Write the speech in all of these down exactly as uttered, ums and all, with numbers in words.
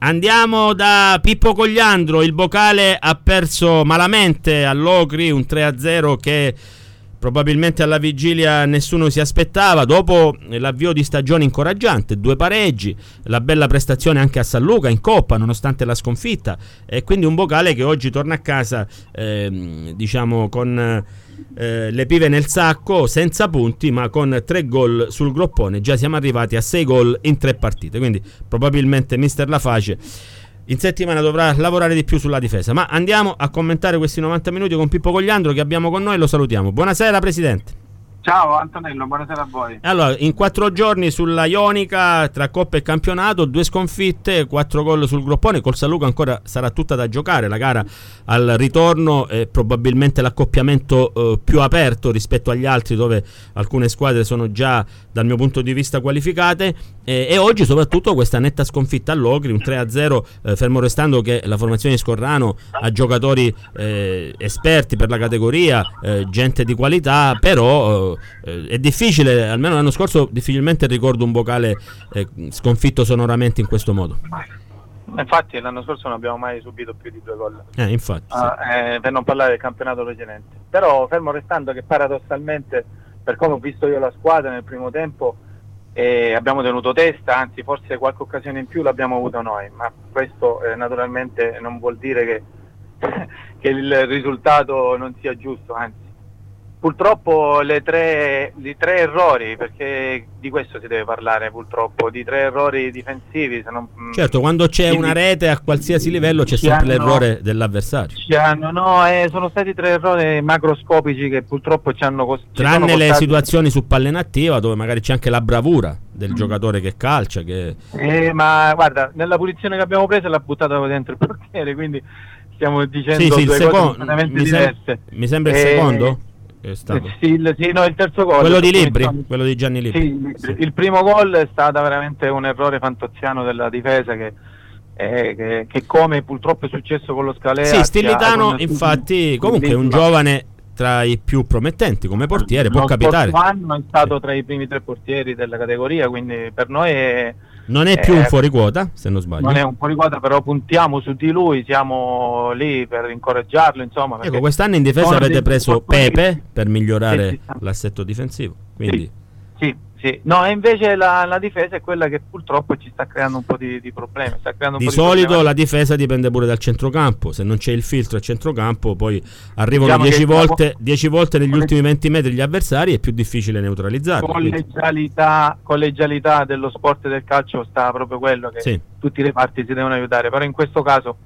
Andiamo da Pippo Cogliandro. Il Bocale ha perso malamente all'Ocri, un tre a zero che probabilmente alla vigilia nessuno si aspettava, dopo l'avvio di stagione incoraggiante, due pareggi, la bella prestazione anche a San Luca in Coppa nonostante la sconfitta, e quindi un Bocale che oggi torna a casa eh, diciamo con eh, le pive nel sacco, senza punti ma con tre gol sul groppone. Già siamo arrivati a sei gol in tre partite, quindi probabilmente mister Laface in settimana dovrà lavorare di più sulla difesa. Ma andiamo a commentare questi novanta minuti con Pippo Cogliandro, che abbiamo con noi, lo salutiamo. Buonasera Presidente. Ciao Antonello, buonasera a voi. Allora, in quattro giorni sulla Ionica, tra Coppa e campionato, due sconfitte, quattro gol sul groppone. Col San Luca ancora sarà tutta da giocare la gara al ritorno, e probabilmente l'accoppiamento eh, più aperto rispetto agli altri, dove alcune squadre sono già dal mio punto di vista qualificate, e, e oggi soprattutto questa netta sconfitta all'Ocri, un tre a zero, eh, fermo restando che la formazione di Scorrano ha giocatori eh, esperti per la categoria, eh, gente di qualità, però eh, è difficile, almeno l'anno scorso difficilmente ricordo un Bocale eh, sconfitto sonoramente in questo modo. Infatti l'anno scorso non abbiamo mai subito più di due gol, eh, infatti, sì. uh, eh, per non parlare del campionato precedente. Però fermo restando che paradossalmente, per come ho visto io la squadra nel primo tempo, eh, abbiamo tenuto testa, anzi forse qualche occasione in più l'abbiamo avuto noi, ma questo eh, naturalmente non vuol dire che, che il risultato non sia giusto, anzi. Purtroppo le tre, i tre errori, perché di questo si deve parlare purtroppo, di tre errori difensivi. Se non, certo, quando c'è quindi, una rete a qualsiasi livello c'è sempre hanno, l'errore dell'avversario. Ci hanno, no, eh, sono stati tre errori macroscopici che purtroppo ci hanno cost- Tranne ci le costati. situazioni su palla inattiva, dove magari c'è anche la bravura del mm. giocatore che calcia. Che... Eh, ma guarda, nella punizione che abbiamo preso l'ha buttata dentro il portiere, quindi stiamo dicendo sì, sì, due il cose secondo, completamente mi, diverse. sem- mi sembra il eh, secondo? È stato. Sì, il, sì, no, il terzo gol. Quello di Libri, quello di Gianni Libri. Sì, sì. Il primo gol è stato veramente un errore fantoziano della difesa che, eh, che, che come purtroppo è successo con lo Scalea. Sì, Stilitano infatti comunque è un giovane tra i più promettenti come portiere, può capitare. Lo scorso anno è stato tra i primi tre portieri della categoria, quindi per noi è... Non è più eh, un fuoriquota, se non sbaglio. Non è un fuoriquota, però puntiamo su di lui, siamo lì per incoraggiarlo, insomma. Ecco, quest'anno in difesa avete preso Pepe per migliorare sì, sì, l'assetto difensivo, quindi... Sì, sì, sì. No, e invece la, la difesa è quella che purtroppo ci sta creando un po' di, di problemi. Sta creando un di po' solito di la difesa dipende pure dal centrocampo, se non c'è il filtro al centrocampo poi arrivano diciamo dieci volte, la... dieci volte negli ultimi venti metri gli avversari, è più difficile neutralizzarli. Collegialità, collegialità dello sport e del calcio sta proprio quello che sì. tutti i reparti si devono aiutare, però in questo caso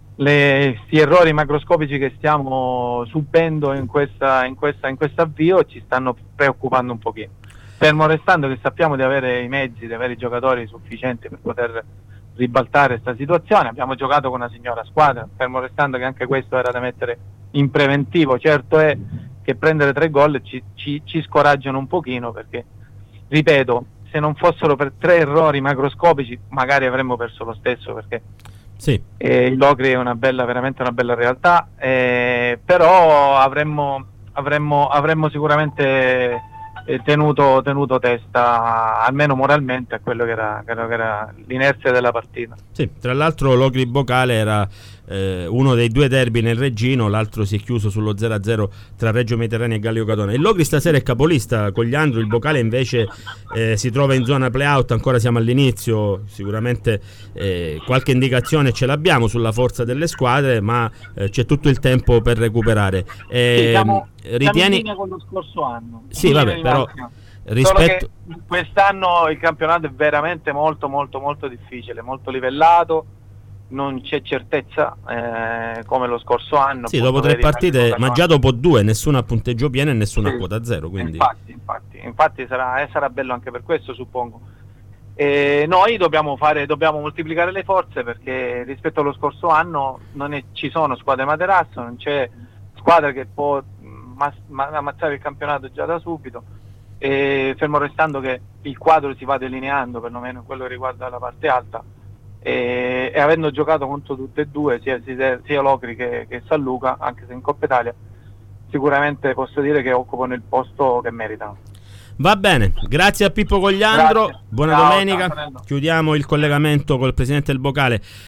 questi errori macroscopici che stiamo subendo in questa in questa in questo avvio ci stanno preoccupando un pochino. Fermo restando che sappiamo di avere i mezzi, di avere i giocatori sufficienti per poter ribaltare questa situazione. Abbiamo giocato con una signora squadra, fermo restando che anche questo era da mettere in preventivo. Certo è che prendere tre gol ci, ci, ci scoraggiano un pochino, perché, ripeto, se non fossero per tre errori macroscopici magari avremmo perso lo stesso, perché sì. eh, il Locri è una bella, veramente una bella realtà, eh, però avremmo, avremmo, avremmo sicuramente... Tenuto, tenuto testa almeno moralmente a quello che era, che era l'inerzia della partita. Sì, tra l'altro l'Ocri Bocale era eh, uno dei due derby nel Reggino, l'altro si è chiuso sullo zero a zero tra Reggio Mediterraneo e Gallio Catone. Il Locri stasera è capolista Cogliandro, il Bocale invece eh, si trova in zona play-out, ancora siamo all'inizio, sicuramente eh, qualche indicazione ce l'abbiamo sulla forza delle squadre, ma eh, c'è tutto il tempo per recuperare. Eh, sì, siamo, ritieni... siamo in linea con lo scorso anno. Sì, vabbè, però rispetto... quest'anno il campionato è veramente molto molto molto difficile, molto livellato, non c'è certezza eh, come lo scorso anno. Sì, dopo tre partite, ma già dopo due nessuno a punteggio pieno e nessuno sì, a quota zero, quindi... infatti, infatti, infatti sarà, eh, sarà bello anche per questo, suppongo. E noi dobbiamo fare, dobbiamo moltiplicare le forze, perché rispetto allo scorso anno non è, ci sono squadre materasso, non c'è squadra che può ma, ma, ammazzare il campionato già da subito, e fermo restando che il quadro si va delineando, perlomeno quello che riguarda la parte alta, e, e avendo giocato contro tutte e due, sia, sia, sia Locri che, che San Luca, anche se in Coppa Italia, sicuramente posso dire che occupano il posto che meritano. Va bene, grazie a Pippo Cogliandro, grazie. buona Ciao, domenica, ciao, chiudiamo il collegamento col presidente del Bocale.